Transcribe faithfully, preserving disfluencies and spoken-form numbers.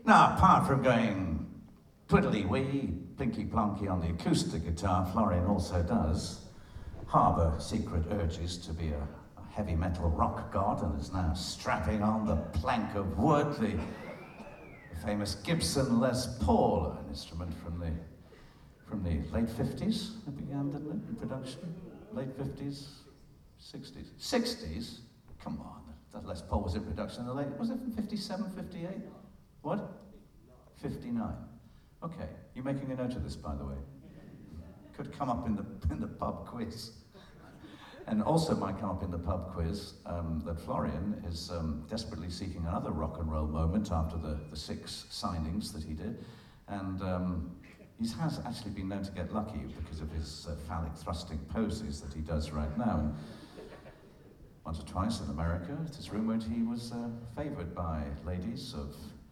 Now, apart from going twiddly-wee, plinky-plonky on the acoustic guitar, Florian also does harbour secret urges to be a, a heavy metal rock god and is now strapping on the plank of wood, the, the famous Gibson Les Paul, an instrument from the from the late fifties. It began, didn't it, in production? Late fifties, sixties. sixties? Come on, that Les Paul was in production in the late, was it from fifty-seven, fifty-eight? What? fifty-nine. Okay, you're making a note of this, by the way. Could come up in the in the pub quiz. And also might come up in the pub quiz um, that Florian is um, desperately seeking another rock and roll moment after the, the six signings that he did. And um, he has actually been known to get lucky because of his uh, phallic thrusting poses that he does right now. And once or twice in America, it is rumoured he was uh, favoured by ladies of